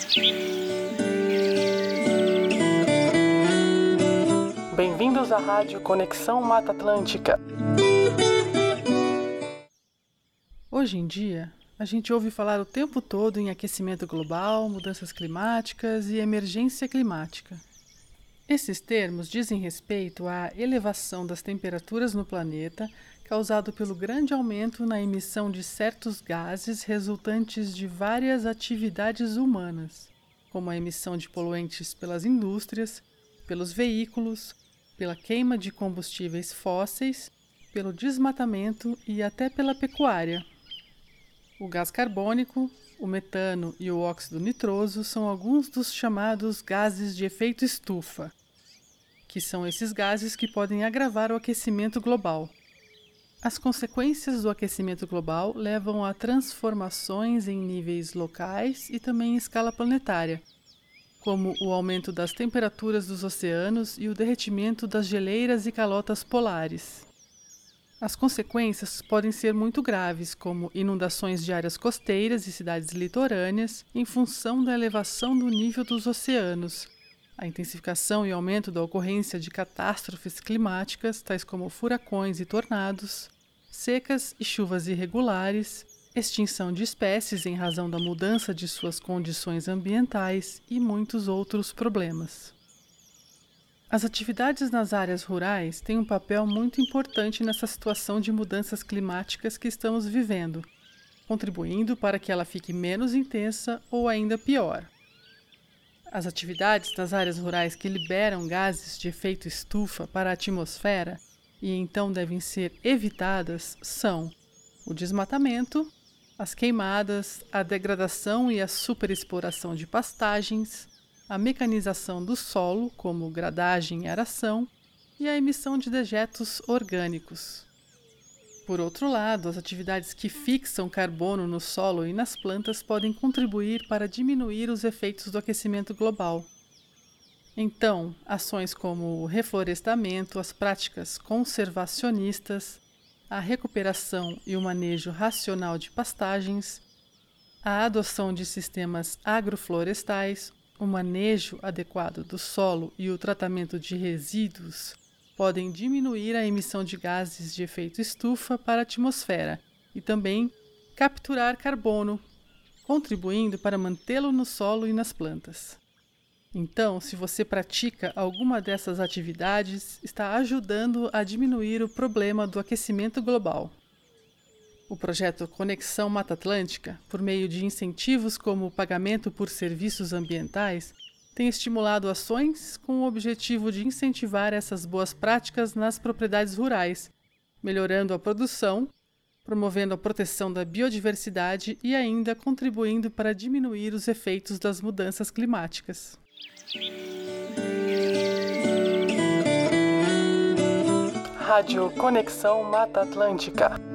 Bem-vindos à Rádio Conexão Mata Atlântica. Hoje em dia, a gente ouve falar o tempo todo em aquecimento global, mudanças climáticas e emergência climática. Esses termos dizem respeito à elevação das temperaturas no planeta, causado pelo grande aumento na emissão de certos gases resultantes de várias atividades humanas, como a emissão de poluentes pelas indústrias, pelos veículos, pela queima de combustíveis fósseis, pelo desmatamento e até pela pecuária. O gás carbônico, o metano e o óxido nitroso são alguns dos chamados gases de efeito estufa, que são esses gases que podem agravar o aquecimento global. As consequências do aquecimento global levam a transformações em níveis locais e também em escala planetária, como o aumento das temperaturas dos oceanos e o derretimento das geleiras e calotas polares. As consequências podem ser muito graves, como inundações de áreas costeiras e cidades litorâneas, em função da elevação do nível dos oceanos, a intensificação e aumento da ocorrência de catástrofes climáticas, tais como furacões e tornados, secas e chuvas irregulares, extinção de espécies em razão da mudança de suas condições ambientais e muitos outros problemas. As atividades nas áreas rurais têm um papel muito importante nessa situação de mudanças climáticas que estamos vivendo, contribuindo para que ela fique menos intensa ou ainda pior. As atividades das áreas rurais que liberam gases de efeito estufa para a atmosfera e então devem ser evitadas são o desmatamento, as queimadas, a degradação e a superexploração de pastagens, a mecanização do solo, como gradagem e aração, e a emissão de dejetos orgânicos. Por outro lado, as atividades que fixam carbono no solo e nas plantas podem contribuir para diminuir os efeitos do aquecimento global. Então, ações como o reflorestamento, as práticas conservacionistas, a recuperação e o manejo racional de pastagens, a adoção de sistemas agroflorestais, o manejo adequado do solo e o tratamento de resíduos podem diminuir a emissão de gases de efeito estufa para a atmosfera e também capturar carbono, contribuindo para mantê-lo no solo e nas plantas. Então, se você pratica alguma dessas atividades, está ajudando a diminuir o problema do aquecimento global. O projeto Conexão Mata Atlântica, por meio de incentivos como o pagamento por serviços ambientais, tem estimulado ações com o objetivo de incentivar essas boas práticas nas propriedades rurais, melhorando a produção, promovendo a proteção da biodiversidade e ainda contribuindo para diminuir os efeitos das mudanças climáticas. Rádio Conexão Mata Atlântica.